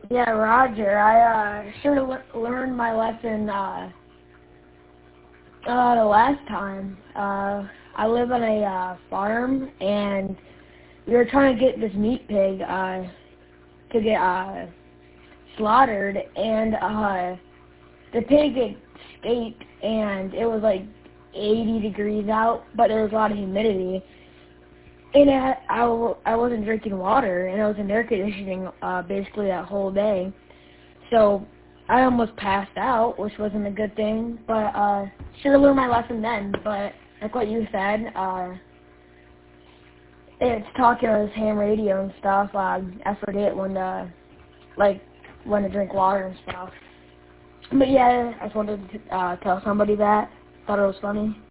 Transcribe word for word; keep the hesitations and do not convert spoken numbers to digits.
Yeah, Roger, I uh, should have le- learned my lesson uh, uh, the last time. Uh, I live on a uh, farm, and we were trying to get this meat pig uh, to get uh, slaughtered, and uh, the pig escaped, and it was like eighty degrees out, but there was a lot of humidity. And I, I, w- I wasn't drinking water, and I was in air conditioning uh, basically that whole day. So I almost passed out, which wasn't a good thing. But uh, should have learned my lesson then. But like what you said, uh, it's talking on his ham radio and stuff. Uh, I forget when to, like, when to drink water and stuff. But yeah, I just wanted to uh, tell somebody that. Thought it was funny.